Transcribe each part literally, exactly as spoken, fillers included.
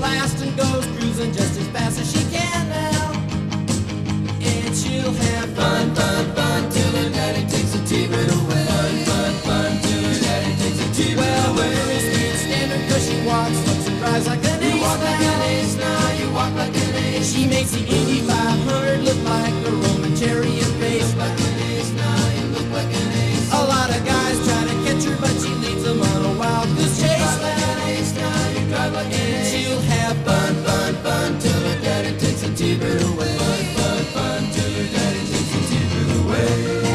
blast and goes cruising just as fast as she can now. And she'll have fun, fun, fun till her daddy takes a T-bird away. Fun, fun, fun till her daddy takes a T-bird well, away. Well, the girls can't stand her 'cause she walks, looks and cries like an ace. You walk like an ace now, you walk like an ace. She makes the Indy five hundred look like a Roman chariot race. Like an ace now, you look like an ace. A lot of guys try to catch her, but she leads them on a wild goose chase. You drive like an ace now, you drive like an ace. And she'll have fun, fun, fun till her daddy takes a T-bird away. Fun, fun, fun till her daddy takes a T-bird away.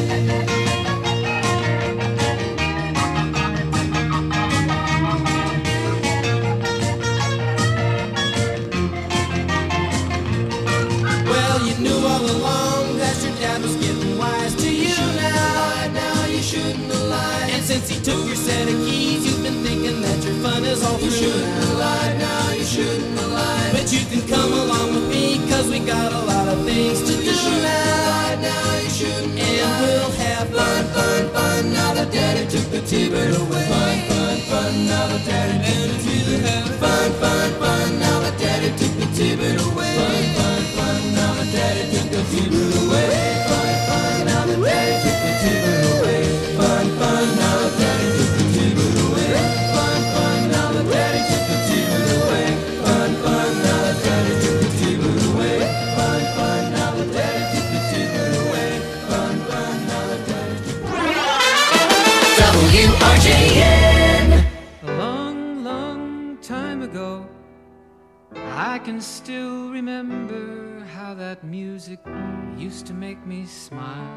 Since he took your set of keys, you've been thinking that your fun is all through. You shouldn't have lied now, you shouldn't have lied. But you can come along with me, 'cause we got a lot of things to do. You shouldn't have lied now, you shouldn't have lied. And we'll have fun, fun, fun, now that daddy took the T-bird away. Fun, fun, fun, now that daddy took the T-bird away. Fun, fun, fun, now that daddy took the T-bird away. Fun, fun, fun, now that daddy took the T-bird away. Fun, fun, now that daddy took the T-bird away. Fun, fun, now that daddy took the T-bird away. Fun, fun, now that daddy took the T-bird away. Fun, fun, now that daddy took the T-bird away. Fun, fun, now that daddy took the T-bird away. Fun, fun, now that daddy took the W R J N. A long, long time ago, I can still remember how that music used to make me smile.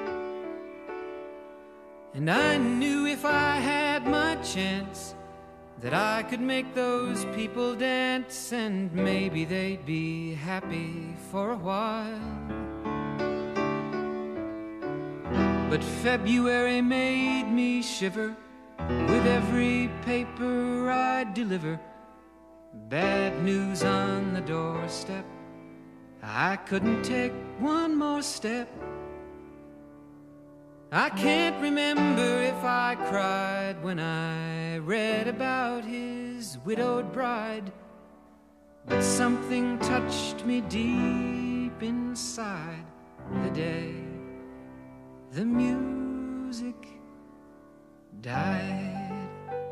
And I knew if I had my chance that I could make those people dance, and maybe they'd be happy for a while. But February made me shiver with every paper I deliver. Bad news on the doorstep, I couldn't take one more step. I can't remember if I cried when I read about his widowed bride, but something touched me deep inside the day the music died.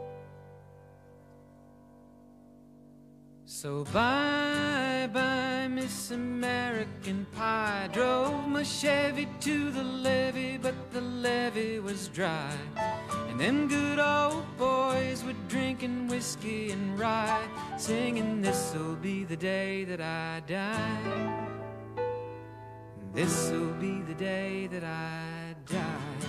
So bye-bye, Miss American Pie. Drove my Chevy to the levee, but the levee was dry. And them good old boys were drinking whiskey and rye, singing, this'll be the day that I die. This'll be the day that I die.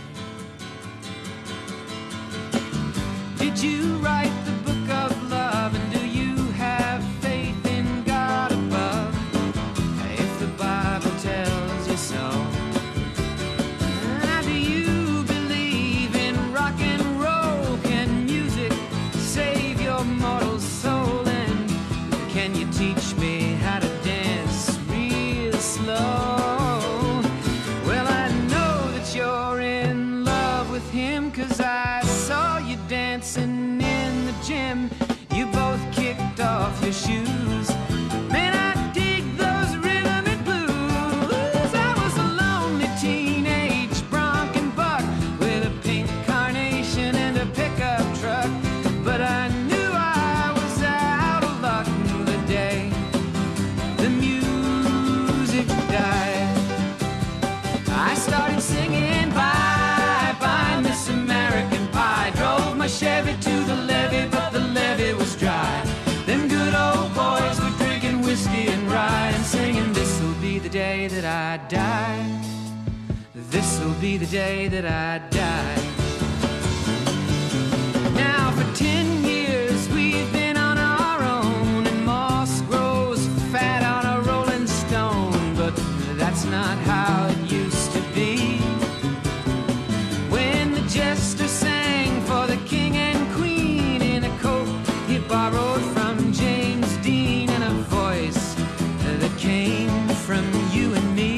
Did you write the book of love, and do you have faith in God above? If the Bible tells you so, do you believe in rock and roll? Can music save your mortal soul? And can you teach me how to dance real slow? Well, I know that you're in love with him, 'cause I saw you dancing in the gym. You both kicked off your shoes. Man, I dig those rhythm and blues. I was a lonely teenage bronc and buck with a pink carnation and a pickup truck, but I knew I was out of luck the day the music died. I started singing bye bye Miss American Pie. Drove my Chevy to the levee, but the levee was dry. Them good old boys were drinking whiskey and rye, and singing, this'll be the day that I die. This'll be the day that I die. Now for ten years we've been on our own, and moss grows fat on a rolling stone, but that's not how it used to be. When the jester sang for the king and queen in a coat he borrowed from James Dean, and a voice that came from you and me.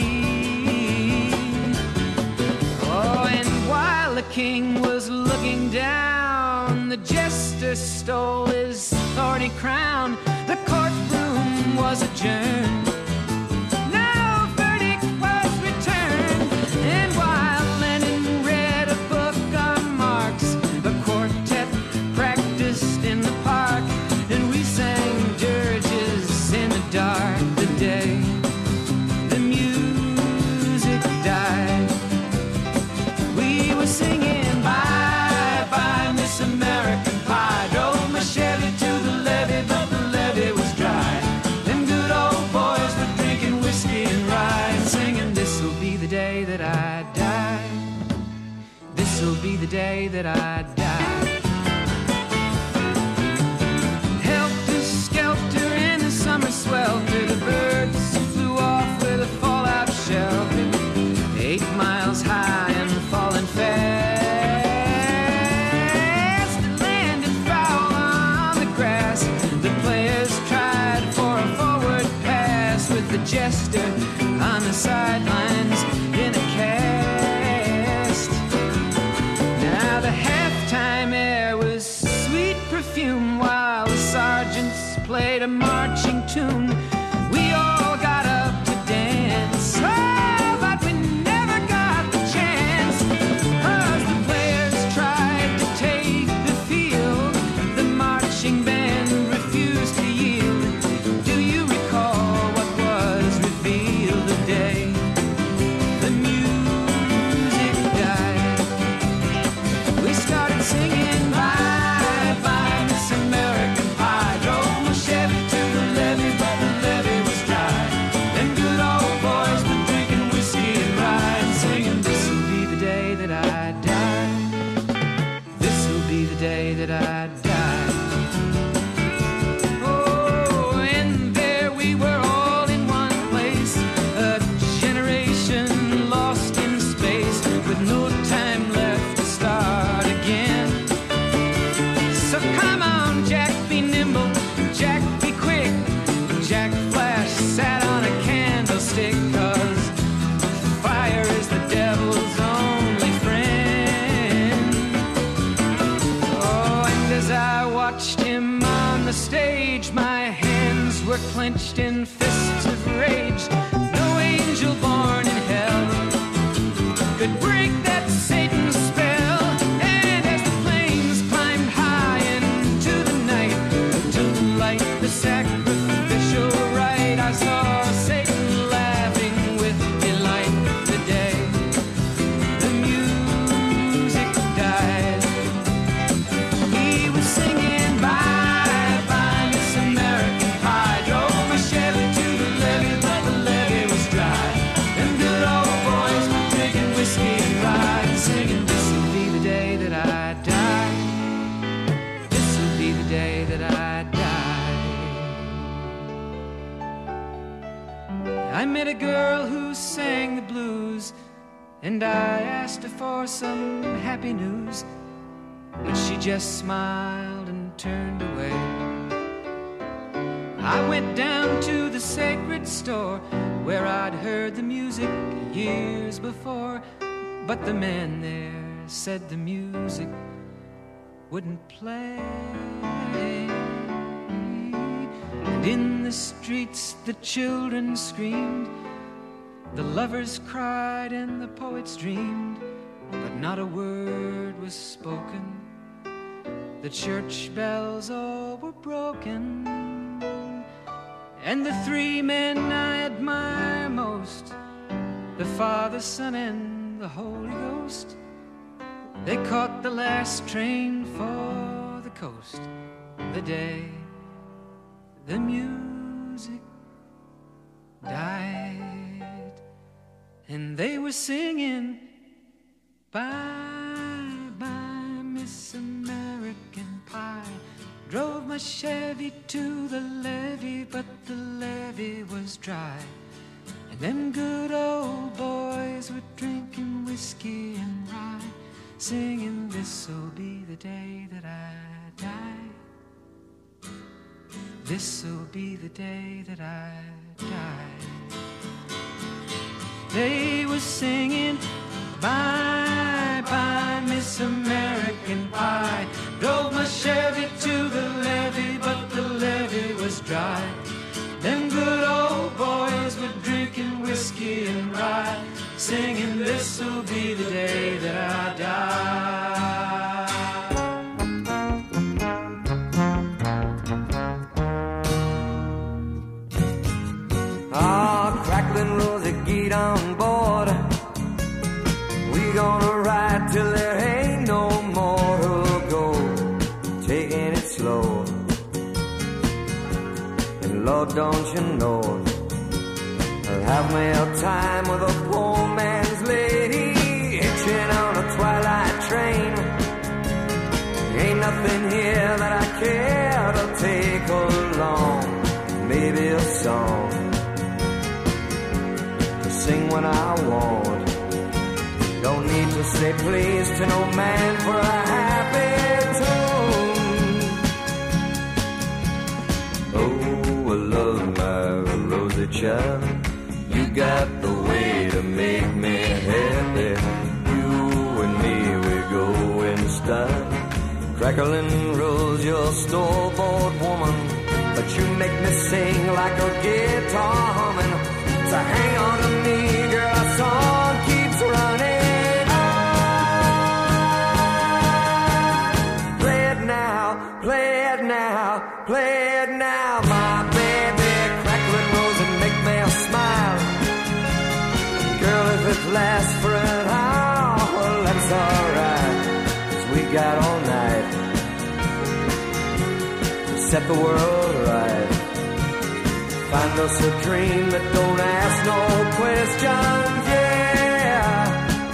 Oh, and while the king was looking down, the jester stole his thorny crown. The court was adjourned. No verdict was returned. And while Lenin read a book on Marx, the quartet practiced in the park, and we sang dirges in the dark. The day the music died, we were singing bye bye Miss American Pie. Drove my Chevy to the levee, but the levee was dry. Them good old boys were drinking whiskey and rye, and singing this'll be the day that I die. This'll be the day that I die. Helter skelter in the summer swelter, the birds flew off with a fallout shelter. Eight miles high and falling fast, it landed foul on the grass. The players tried for a forward pass, with the jester on the sidelines in a cast. Now the halftime air was sweet perfume, while the sergeants played a marching tune. We all got up to dance, oh, but we never got the chance, 'cause the players tried to take the field. The marching band refused to yield. Do you recall what was revealed the day the music died? We started singing bye bye Miss American Pie. Drove my Chevy to the levee, but the levee was dry. Them good old boys were drinking whiskey and rye, and singing this'll be the day that I die. This'll be the day that I die. Oh, and there we were all in one place, a generation lost in space, with no time left to start again. So come on, Jack, be nimble, Jack, be quick. Jack Flash sat on a candlestick, 'cause fire is the devil's only friend. Oh, and as I watched him on the stage, my hands were clenched in fists of rage. No angel born in hell could break that Satan's spell. And as the flames climbed high into the night to light the sacrificial rite, I saw Satan laughing with delight. The day the music died, he was singing bye bye Miss American Pie. Drove my Chevy to the levee, but the levee was dry. Them good old boys were drinking whiskey and rye, and singing this'll be the day that I die. This'll be the day that I die. I met a girl who sang the blues, and I asked her for some happy news, but she just smiled and turned away. I went down to the sacred store where I'd heard the music years before, but the man there said the music wouldn't play. And in the streets the children screamed, the lovers cried and the poets dreamed, but not a word was spoken. The church bells all were broken, and the three men I admire most, the Father, Son, and the Holy Ghost, they caught the last train for the coast. The day the music died, and they were singing bye bye Miss American Pie. Drove my Chevy to the levee, but the levee was dry. And them good old boys were drinking whiskey and rye, singing this'll be the day that I die. This'll be the day that I die. They were singing bye bye Miss American Pie. Drove my Chevy to the levee, but the levee was dry. Them singing this'll be the day that I die. Ah, crackling Rosie, get on board. We gonna ride till there ain't no more to go. Taking it slow. And Lord, don't you know, I'll have me a time with a poor man's lady, hitching on a twilight train. Ain't nothing here that I care to take along. Maybe a song to sing when I want. Don't need to say please to no man for a happy tune. Oh, I love my Rosie child. You got the way to make me happy. You and me, we go in style. Crackling Rose, you're store-bought woman, but you make me sing like a guitar humming. So hang on to me, girl, our song keeps running on. Play it now, play it now, play it now, my baby. Crackling Rose and make me smile. Girl, if it lasts for an hour, well, that's alright, 'cause we got all night to set the world right. Find us a dream that don't ask no questions, yeah.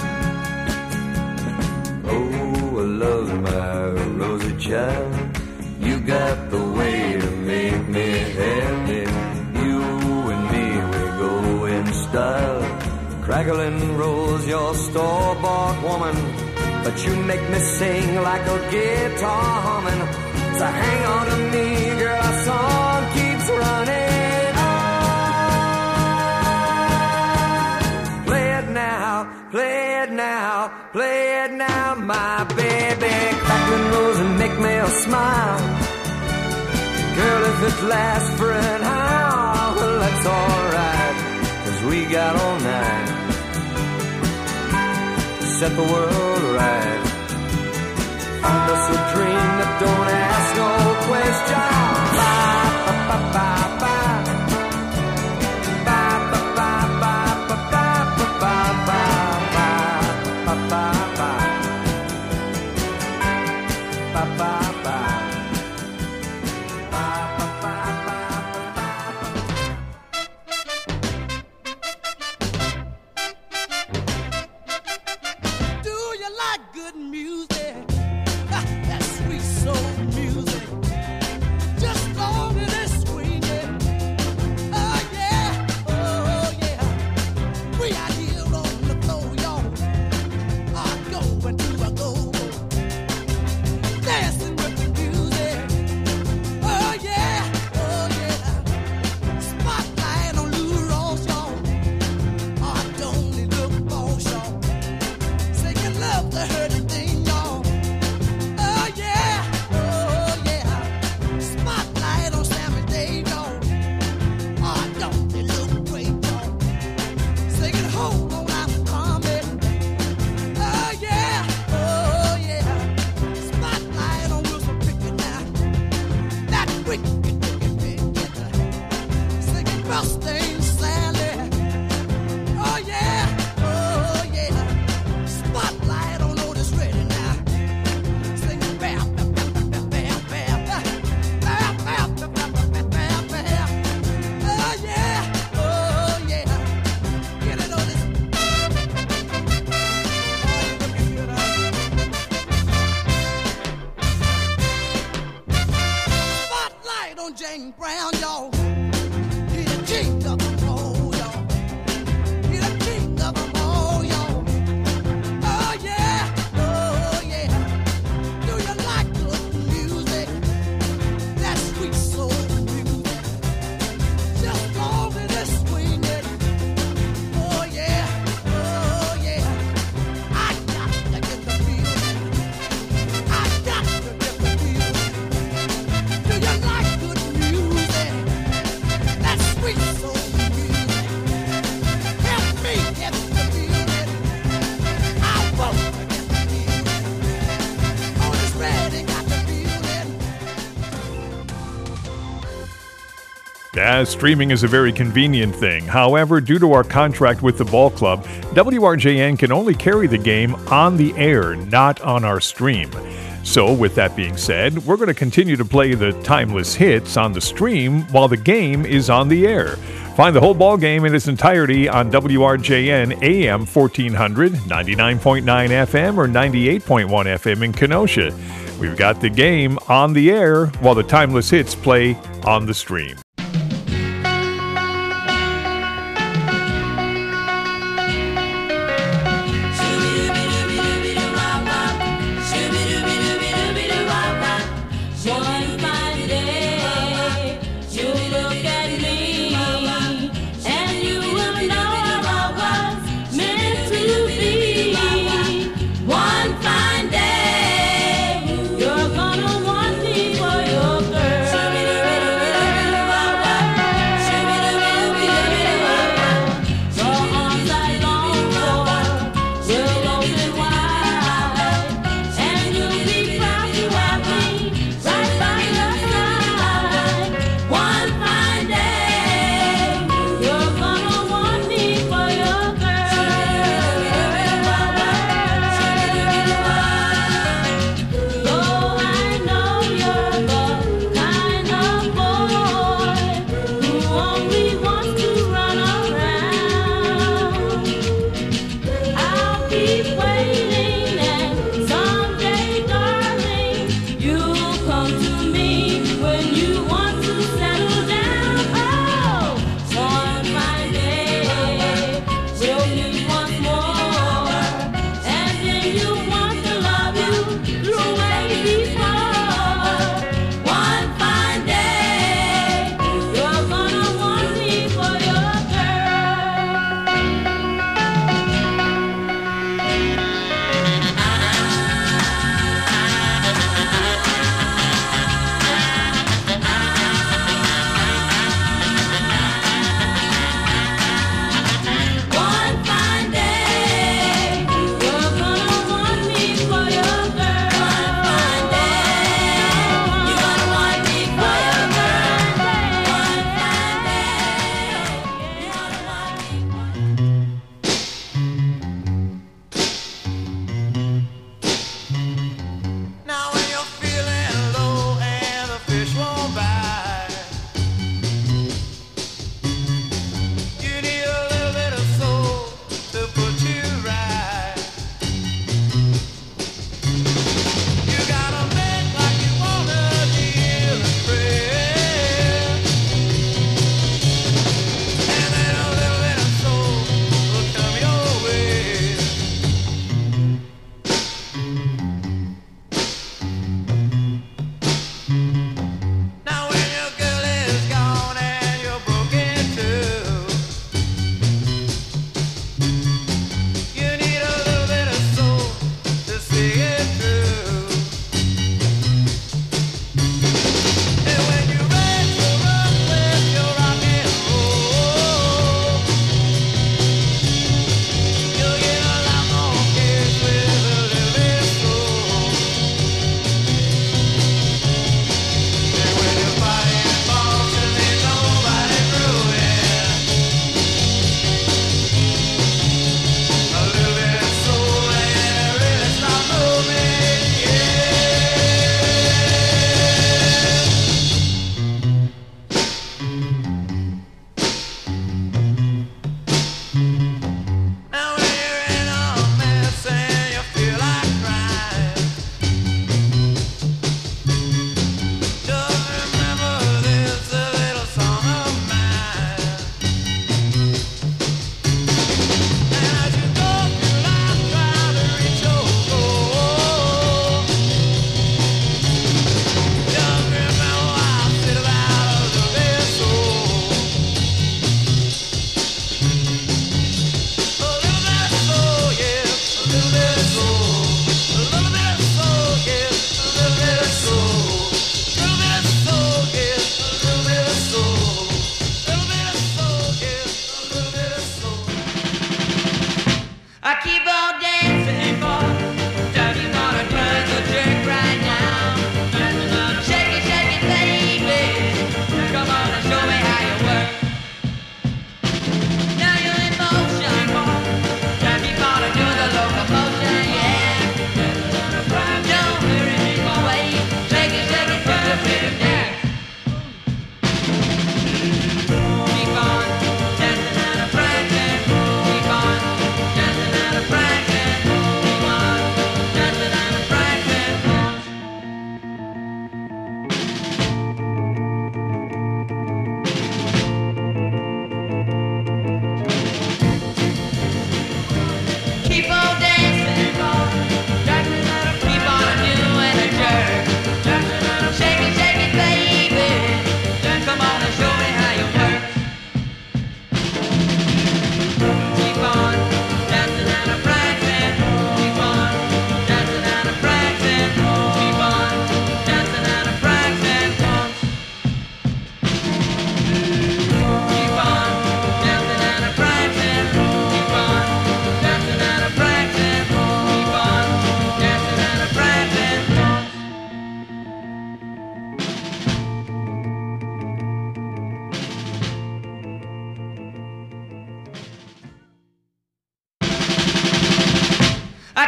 Oh, I love my Rosie child. You got the way to make me happy. You and me, we go in style. Crackling Rose, you're store-bought woman, but you make me sing like a guitar humming. So hang on to me, girl, our song keeps running on. Play it now, play it now, play it now, my baby. Crackling Rose and make me a smile. Girl, if it lasts for an hour, well, that's alright, 'cause we got all night to set the world right. Find us a dream that don't ask no questions. Bye, bye, bye, bye, bye. Bye, bye, bye, bye, bye, bye, bye, bye, bye, bye, bye, bye. Bye, bye, bye. Do you like good music? That sweet soul music. Yeah, streaming is a very convenient thing. However, due to our contract with the ball club, W R J N can only carry the game on the air, not on our stream. So, with that being said, we're going to continue to play the timeless hits on the stream while the game is on the air. Find the whole ball game in its entirety on W R J N A M fourteen hundred, ninety-nine point nine F M, or ninety-eight point one F M in Kenosha. We've got the game on the air while the timeless hits play on the stream. You're gonna want me for your girl.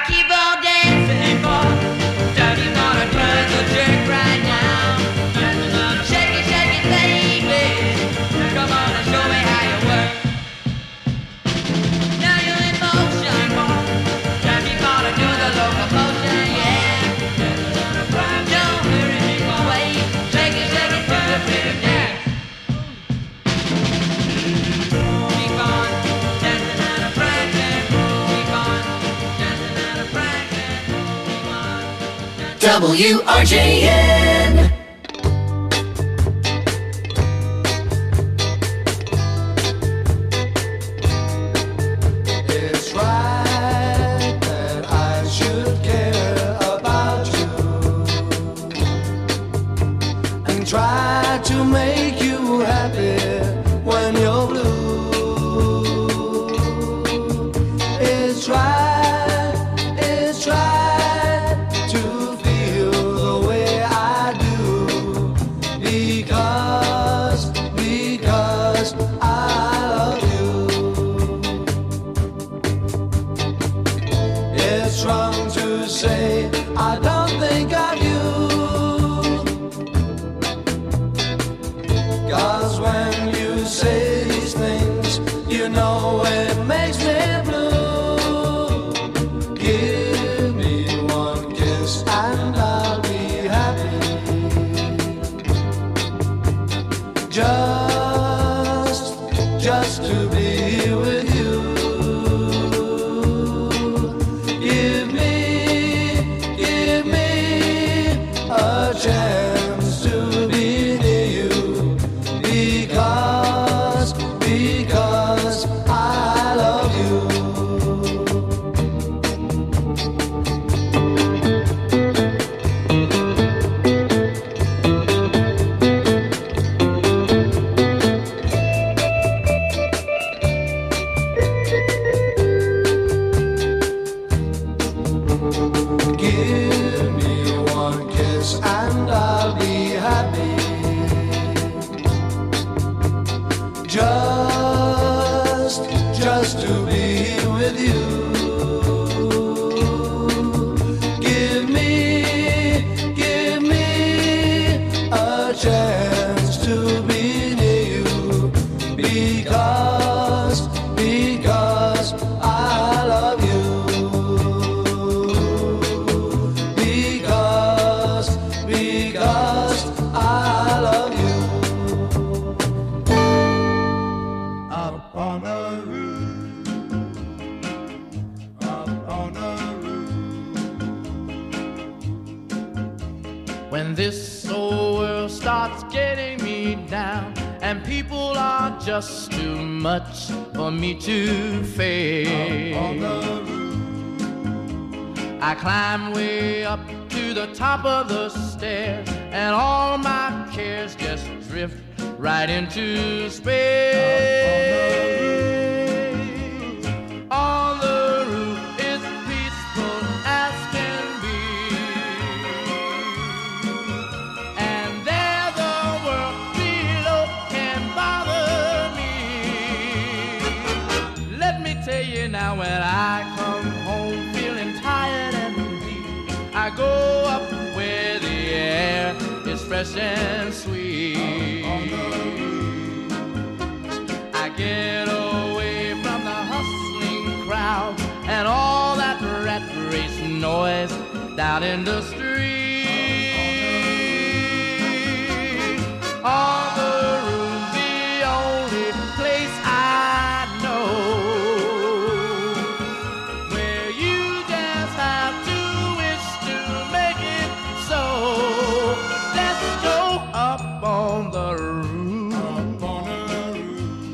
keep on dancing, boy. Don't you wanna try the jerk right now? Shake it, shake it, baby. Come on and show me how you work. Now you're in motion, boy. Don't you wanna do the locomotion, yeah? Don't hurry me away. Shake it, shake it to the beat of dance. Keep on dancing out of practice. Keep on dancing out of practice. Keep on dancing. W R J N. It's right that I should care about you and try to make you happy when you're blue. It's right, it's right to feel the way I do because, because I love you. It's wrong to say I don't think of you, 'cause when you say these things, you know it makes me blue. Give me one kiss and I'll be happy. Just, just to be with you. Give me, give me a chance to be near you because, because I love you. Give me one kiss and I'll be happy. Just, just to be with you. Give me, give me a chance to be near you because, because I love you. Because, because I love you. Up on the roof, up on the roof. When this old world starts getting me down and people are just too much for me to face, On the roof, I climb way up to the top of the stairs and all my cares just drift right into space. On the roof it's peaceful as can be, and there the world below can bother me. Let me tell you now, when I come home feeling tired and weak, I go up where the air is fresh and sweet. I get away from the hustling crowd and all that rat race noise down in the street. On the roof, the only place I know where you just have to wish to make it so. Let's go up on the roof. up on the roof.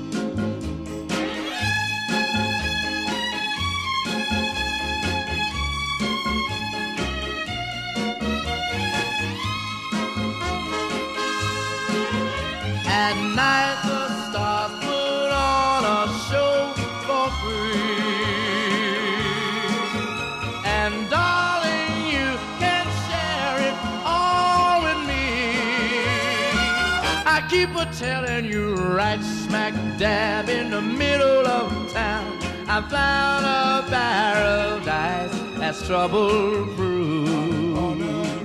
At night the stars put on a show for free, and darling, you can share it all with me. I keep a telling you right smack dab in the middle of town, I found a paradise that's trouble-proof.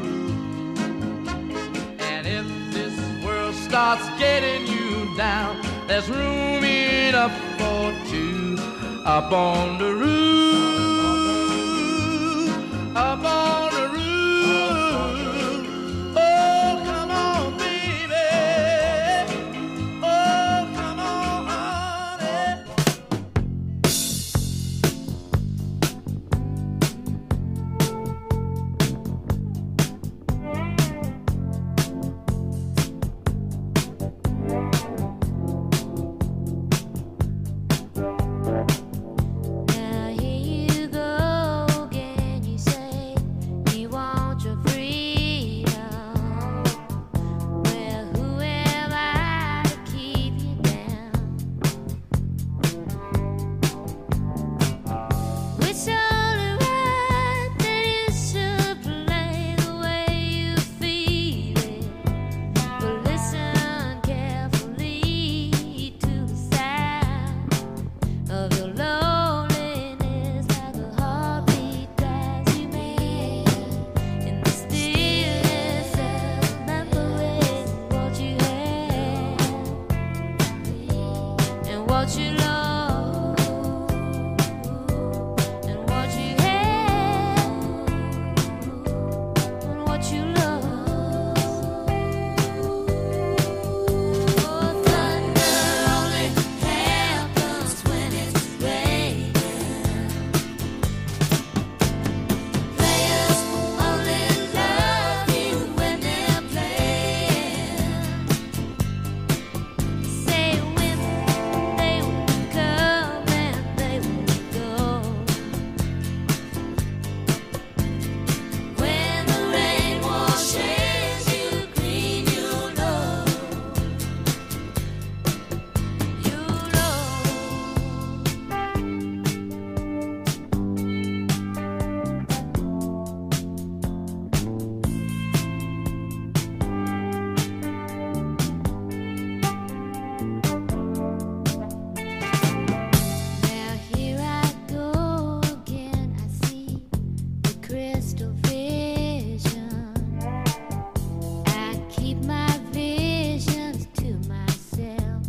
And if this world starts getting you down, there's room enough for two up on the roof, up on the roof. Oh, come on, baby. Oh, come on, honey. Now here you go again. You say you want your freedom. Well, who am I to keep you down? It's only right that you should play the way you feel it. But listen carefully to the sound of your loneliness, like a heartbeat drives you mad. In the stillness of remembering what you had and what you lost and what you had and what you lost. Oh, thunder only happens when it's raining. Players only love you when they're playing. Say women, they will come and they will go. When the rain washes you clean, you know, you know. Now here I go again. I see the crystal vision. I keep my visions to myself.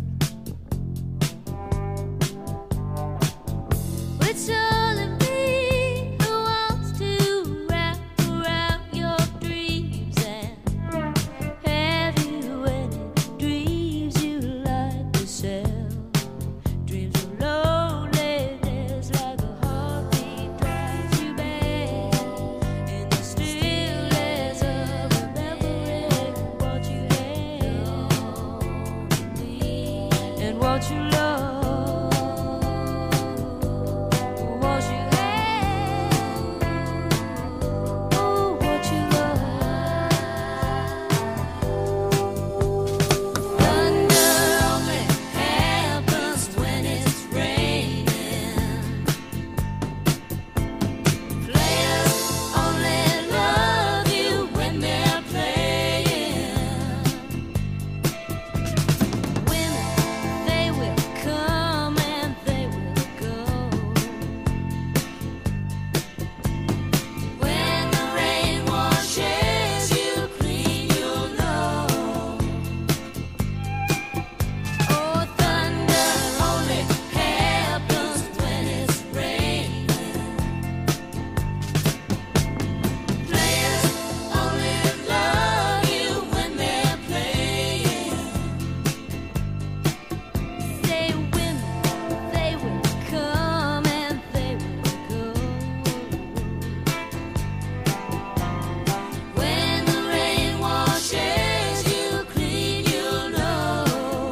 It's only me who wants to wrap around your dreams and have you any dreams you like to sell. Dreams of loneliness, like a heartbeat drives you mad. In the stillness of remembering what you had and what you lost, what you had, oh, what you lost. Thunder only happens when it's raining. Players only love you when they're playing. Women, they will come and they will go. When the rain washes you clean, you'll know. Oh, thunder only happens when it's raining. Players only love you when they're playing. Say women, they will come and they will go. When the rain washes you clean, you'll know.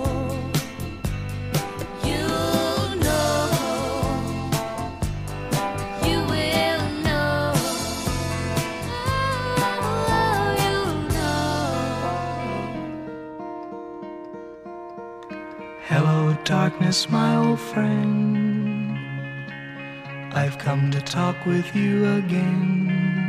You'll know. You will know. Oh, you'll know. Hello, darkness, my old friend. I've come to talk with you again.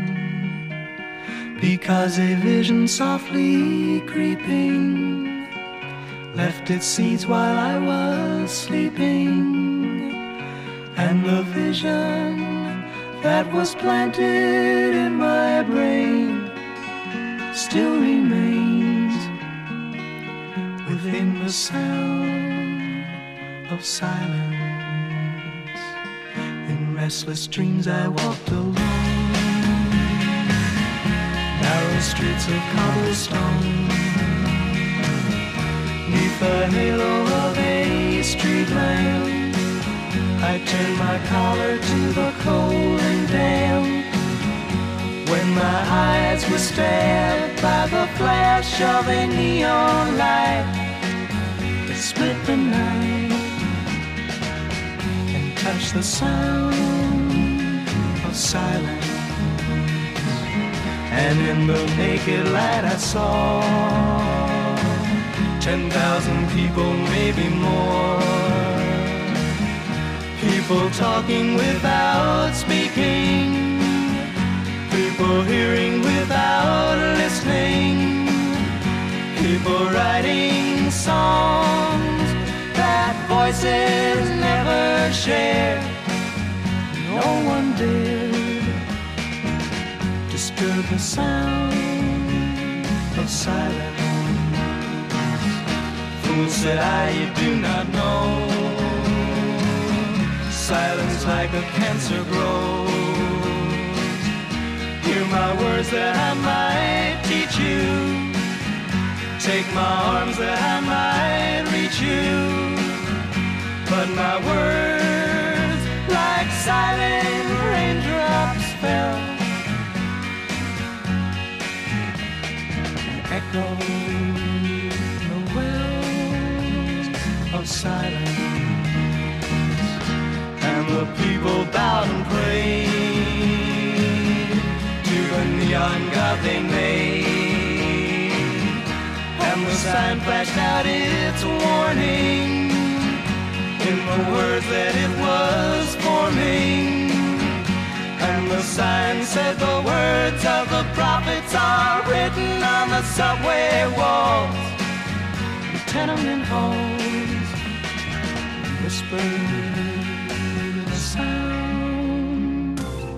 Because a vision softly creeping left its seeds while I was sleeping. And the vision that was planted in my brain still remains within the sound of silence. In restless dreams I walked alone, narrow streets of cobblestone, neath the halo of a street lamp. I turned my collar to the cold and damp, when my eyes were stabbed by the flash of a neon light that split the night and touched the sound of silence. And in the naked light I saw ten thousand people, maybe more, people talking without speaking, people hearing without listening, people writing songs that voices never share. No one dared disturb the sound of silence. Fool, said I, you do not know, silence like a cancer grows. Hear my words that I might teach you, take my arms that I might reach you, but my words like silent raindrops fell, echoed the wells of silence. And the people bowed and prayed to the neon god they made, and the sign flashed out its warning in the words that it was forming. And the sign said the words of the prophets are written on the subway walls, the tenement halls, whispered sound.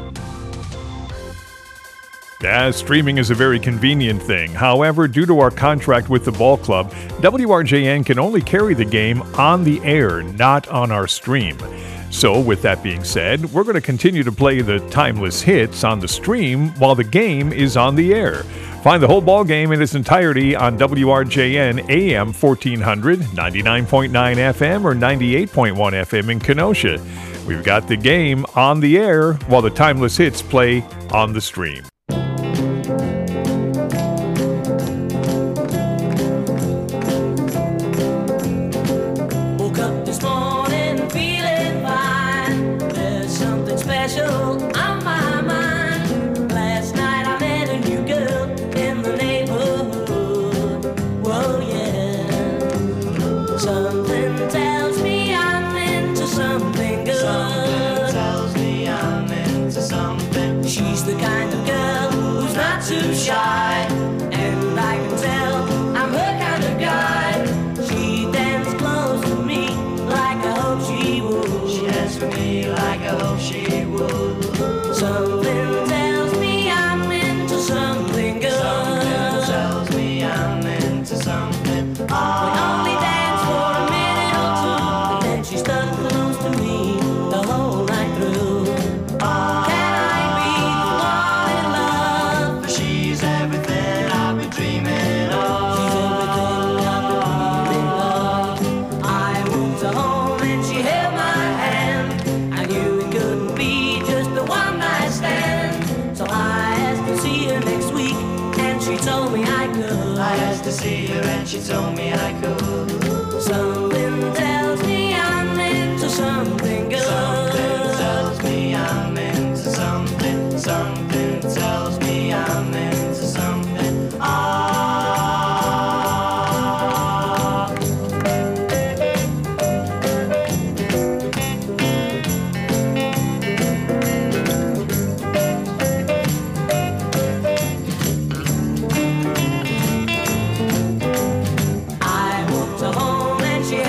Yeah, streaming is a very convenient thing. However, due to our contract with the ball club, W R J N can only carry the game on the air, not on our stream. So, with that being said, we're going to continue to play the timeless hits on the stream while the game is on the air. Find the whole ball game in its entirety on W R J N A M fourteen hundred, ninety-nine point nine F M or ninety-eight point one F M in Kenosha. We've got the game on the air while the timeless hits play on the stream. Woke up this morning feeling fine. There's something special on my mind. Last night I met a new girl in the neighborhood. Whoa, yeah. Something tells me I'm into something good. Something tells me I'm into something. She's the kind of girl who's not too shy, and I can tell I'm her kind of guy. She danced close to me like I hope she would. She danced for me like I hope she would. Something tells me I'm into something good. Something tells me I'm into something. We only danced for a minute or two, and then she stuck close to me the whole night through. Can I be the one in love? For she's everything I've been dreaming of. She's everything I've been dreaming of. I moved her home and she held my hand. I knew it couldn't be just a one night stand. So I asked to see her next week, and she told me I could. I asked to see her and she told me I could. Something tells me I'm into something good. Something tells me I'm into something. Something tells me I'm into something. Ah. I walked her home and she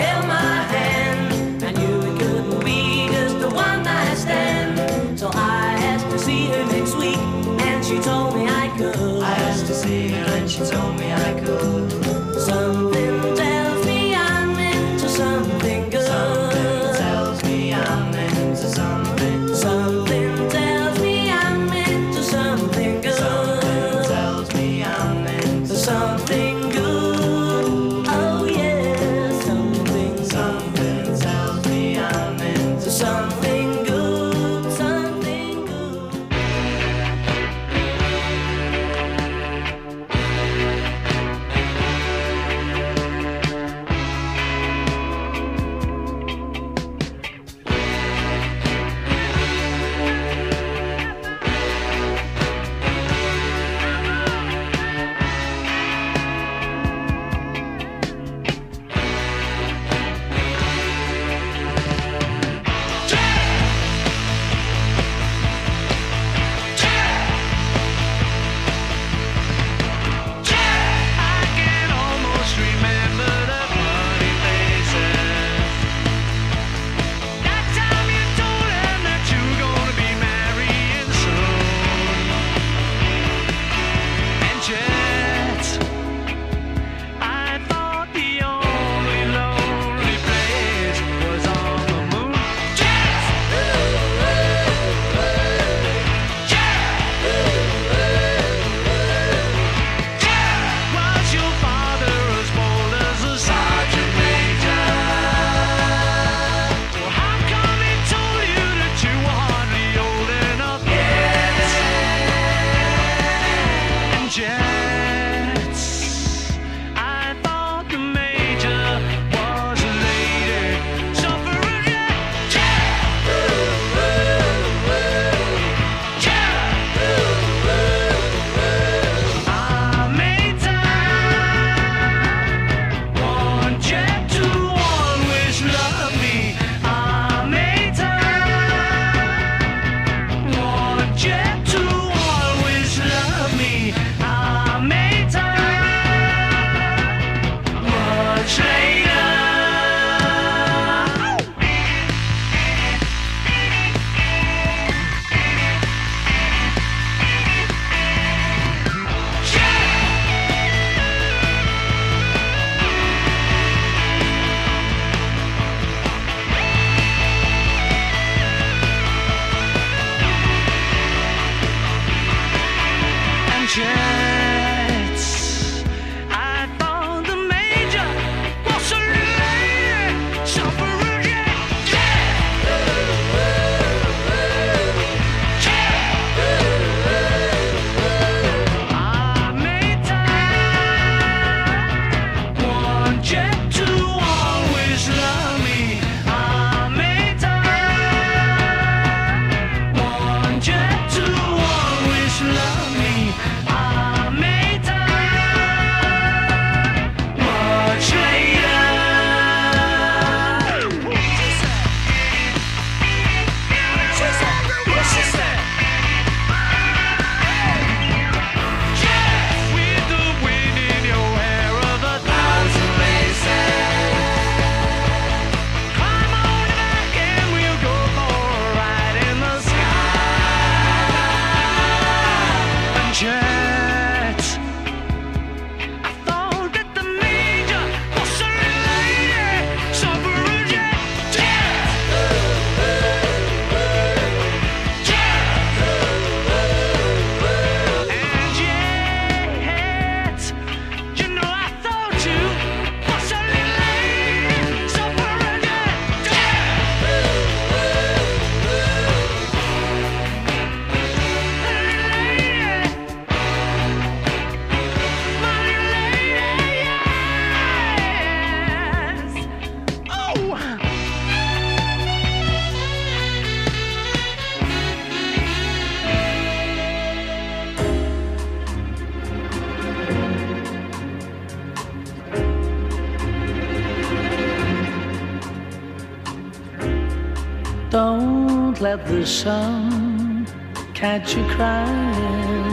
Don't let the sun catch you crying.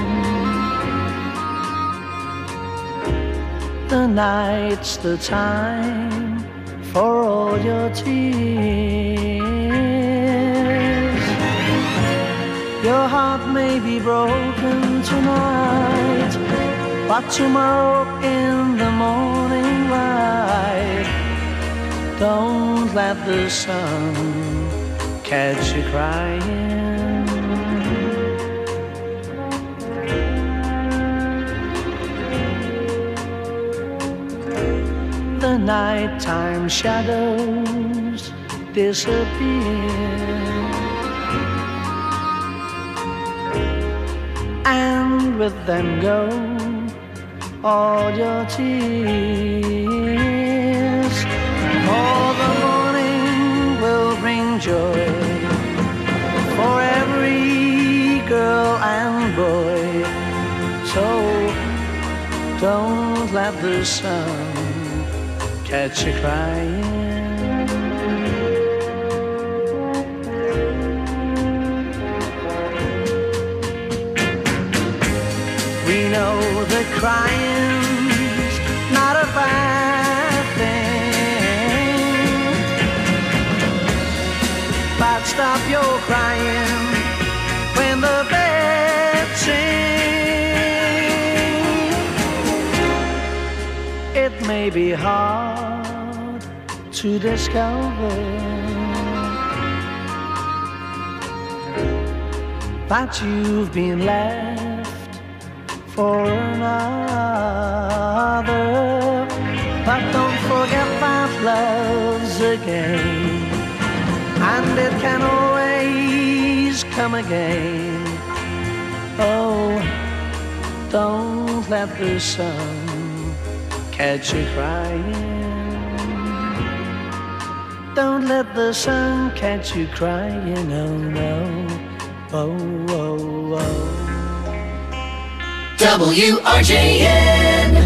The night's the time for all your tears. Your heart may be broken tonight, but tomorrow in the morning light, don't let the sun catch you crying. The nighttime shadows disappear, and with them go all your tears. For the morning will bring joy for every girl and boy. So don't let the sun catch you crying. We know that crying's not a bad thing, but stop your crying when the birds sing. It may be hard to discover that you've been left for another, but don't forget that love's a game, and it can always come again. Oh, don't let the sun catch you crying. Don't let the sun catch you crying, oh no, oh, oh, oh. W R J N.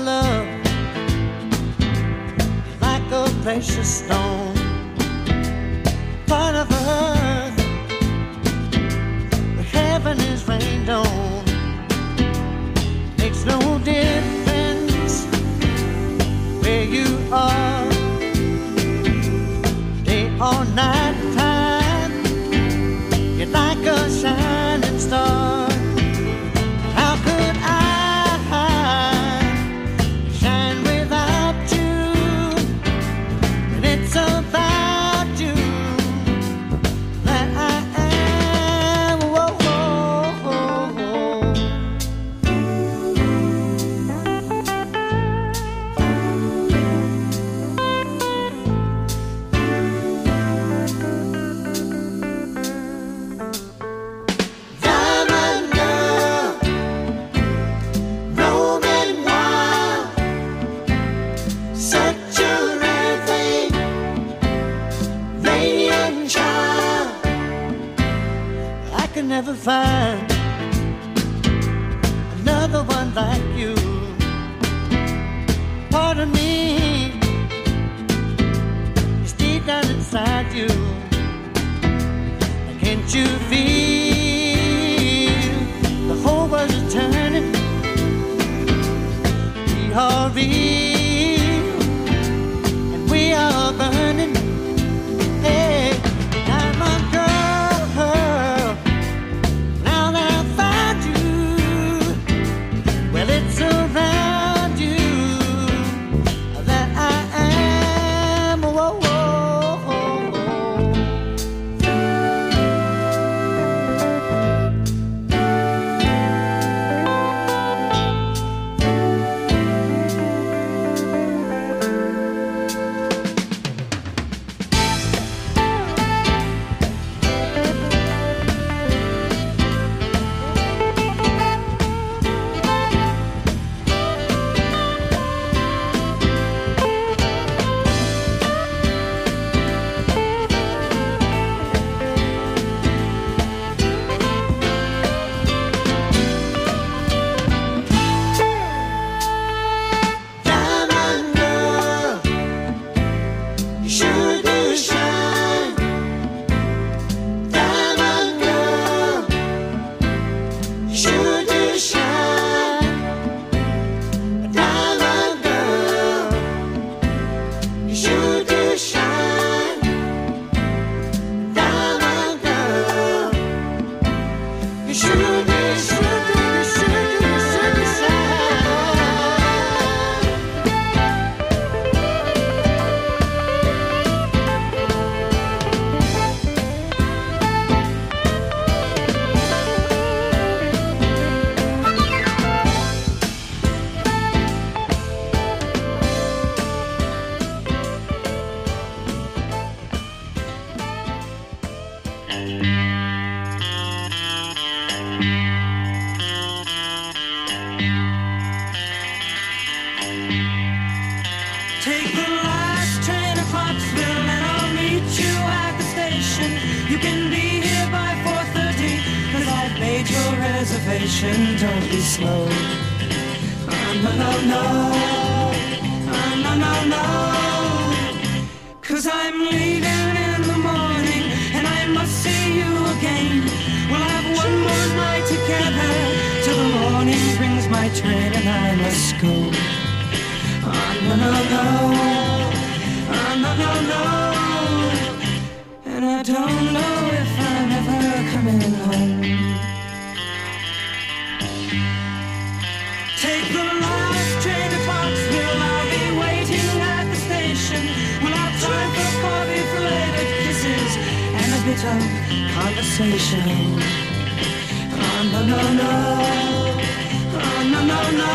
love like a precious stone, part of earth where heaven is rained on. Makes no difference where you are, day or night time. You're like a shining star. How could I shine without you? And it's about you that I am. Whoa, whoa, whoa. Diamond girl, roaming wild, such a rare thing, radiant child. I can never find another one like you. Part of me is deep down inside you. Can't you feel the whole world is turning? We are real and we are burning. Hey, diamond girl, now that I found you, well, it's around you that I am. Whoa, whoa, whoa. Diamond girl, you sure do shine. Diamond girl, you sure do shine. Diamond girl, you sure do shine. Diamond girl, you sure do, sure do, sure do, sure do shine. Take the last train to Clarksville and I'll meet you at the station. You can be here by four thirty, cause I've made your reservation. Don't be slow. Oh, no, no, no. Oh, no, no, no. Cause I'm leaving in the morning and I must see you again. We'll have one more night together till the morning brings my train and I must go. Oh, no, no, no. Oh, no, no, no. And I don't know if I'm ever coming home. Take the last train to Clarksville. I'll be waiting at the station. We'll have time for coffee, belated kisses, and a bit of conversation. Oh, no, no, no. Oh, no, no, no.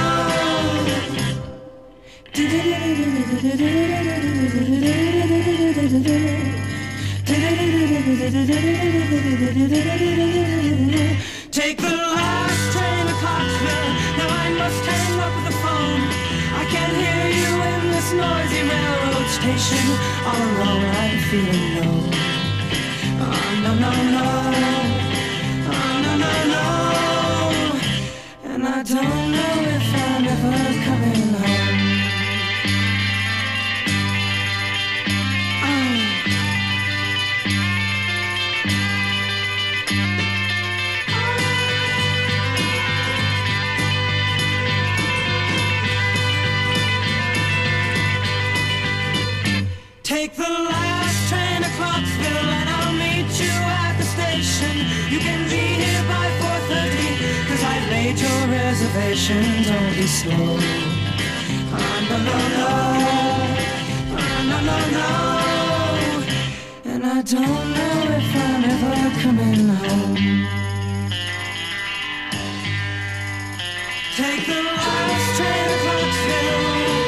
Take the last train to Clarksville. Now I must hang up the phone. I can't hear you in this noisy railroad station. All alone I'm feeling low. Oh, no, no, no. Oh, no, no, no. And I don't know if I'm ever coming home. Take the last train to Clarksville and I'll meet you at the station. You can be here by four thirty, cause I've made your reservation. Don't be slow. Ah, no, no, no. Ah, no, no, no. And I don't know if I'm ever coming home. Take the last train to Clarksville.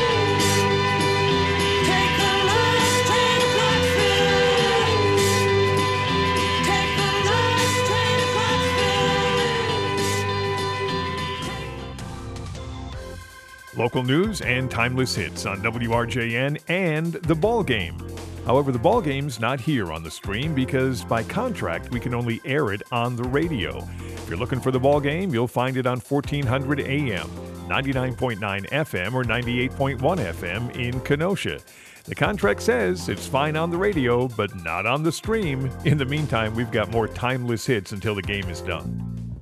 Take the last train to Clarksville. Take the last train to Clarksville. Local news and timeless hits on W R J N and The Ball Game. However, The Ball Game's not here on the stream because by contract we can only air it on the radio. If you're looking for The Ball Game, you'll find it on fourteen hundred A M, ninety-nine point nine F M, or ninety-eight point one F M in Kenosha. The contract says it's fine on the radio, but not on the stream. In the meantime, we've got more timeless hits until the game is done.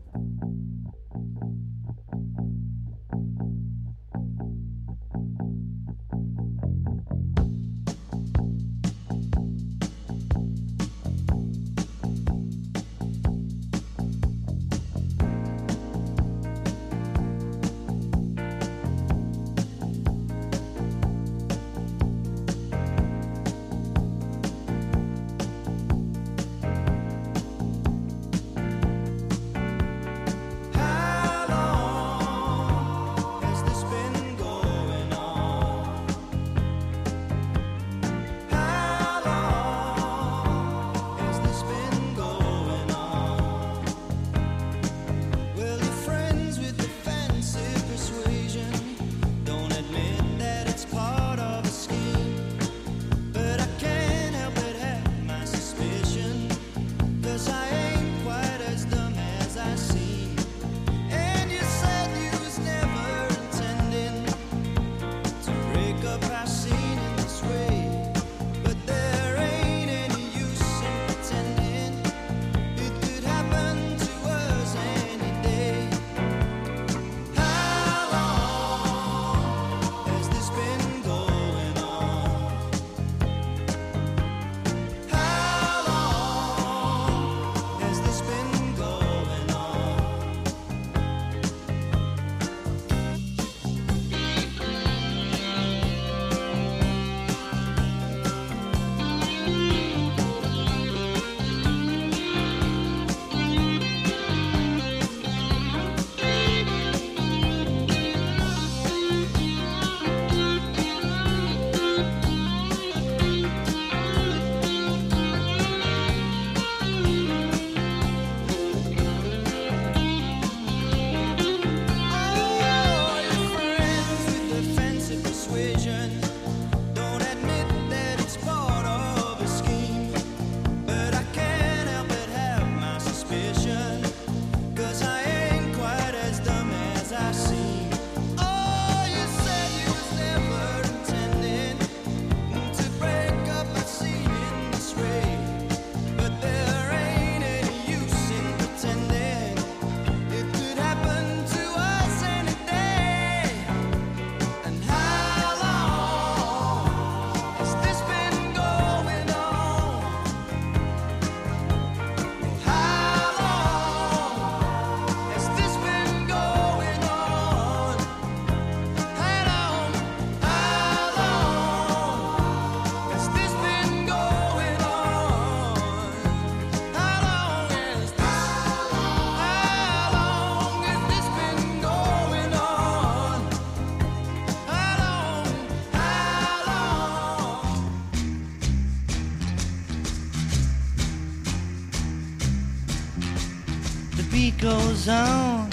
beat goes on,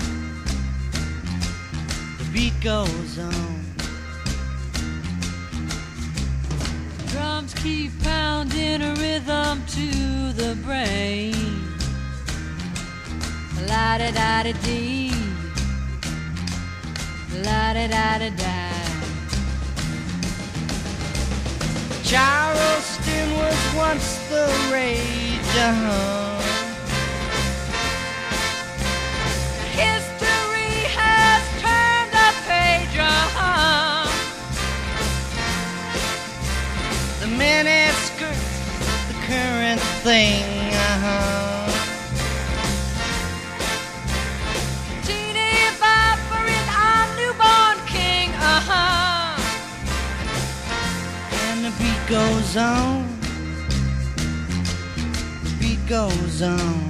the beat goes on. Drums keep pounding a rhythm to the brain. La-da-da-da-dee, la-da-da-da-da. Charleston was once the rage, uh-huh. History has turned a page, uh-huh. The Minnesota thing. Uh-huh. Teeny bopper is our newborn king. Uh-huh. And the beat goes on. The beat goes on.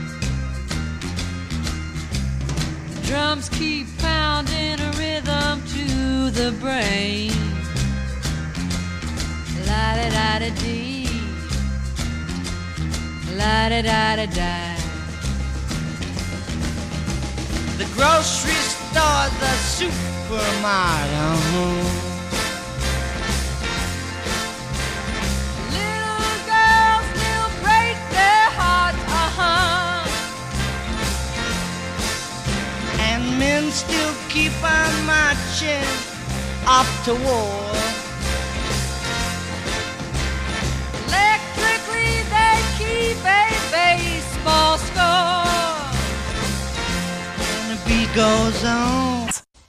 Drums keep pounding a rhythm to the brain. La-da-da-da-dee. La-da-da-da-da. The grocery store, the supermarket. Uh-huh. Little girls still break their hearts. Uh-huh. And men still keep on marching off to war. Electrically they keep a baseball score. And the beat goes on.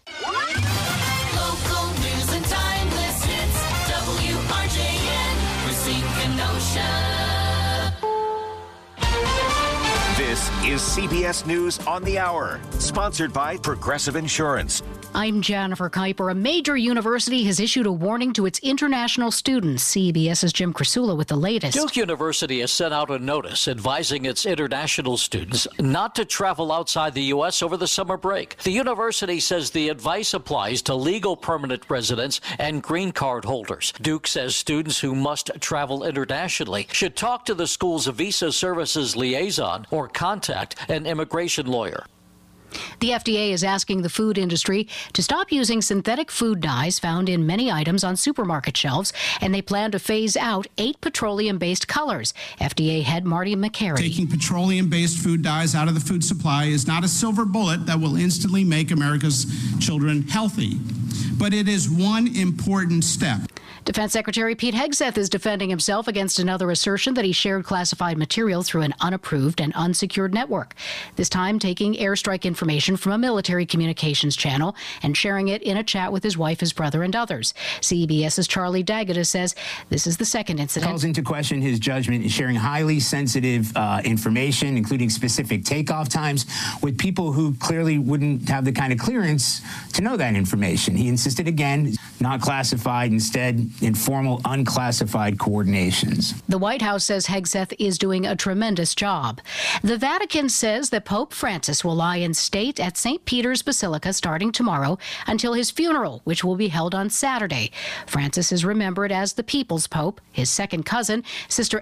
Local news and timeless hits. W R J N, Racine Kenosha. This is C B S News on the Hour, sponsored by Progressive Insurance. I'm Jennifer Kuiper. A major university has issued a warning to its international students. CBS's Jim Krasula with the latest. Duke University has sent out a notice advising its international students not to travel outside the U S over the summer break. The university says the advice applies to legal permanent residents and green card holders. Duke says students who must travel internationally should talk to the school's visa services liaison or contact an immigration lawyer. The F D A is asking the food industry to stop using synthetic food dyes found in many items on supermarket shelves, and they plan to phase out eight petroleum-based colors. F D A head Marty McCary. Taking petroleum-based food dyes out of the food supply is not a silver bullet that will instantly make America's children healthy, but it is one important step. Defense Secretary Pete Hegseth is defending himself against another assertion that he shared classified material through an unapproved and unsecured network, this time taking airstrike information from a military communications channel and sharing it in a chat with his wife, his brother, and others. CBS's Charlie D'Agata says this is the second incident. Calls into question his judgment in sharing highly sensitive uh, information, including specific takeoff times, with people who clearly wouldn't have the kind of clearance to know that information. He insisted again, not classified, instead informal, unclassified coordinations. The White House says Hegseth is doing a tremendous job. The Vatican says that Pope Francis will lie in state at Saint Peter's Basilica starting tomorrow until his funeral, which will be held on Saturday. Francis is remembered as the People's Pope. His second cousin, Sister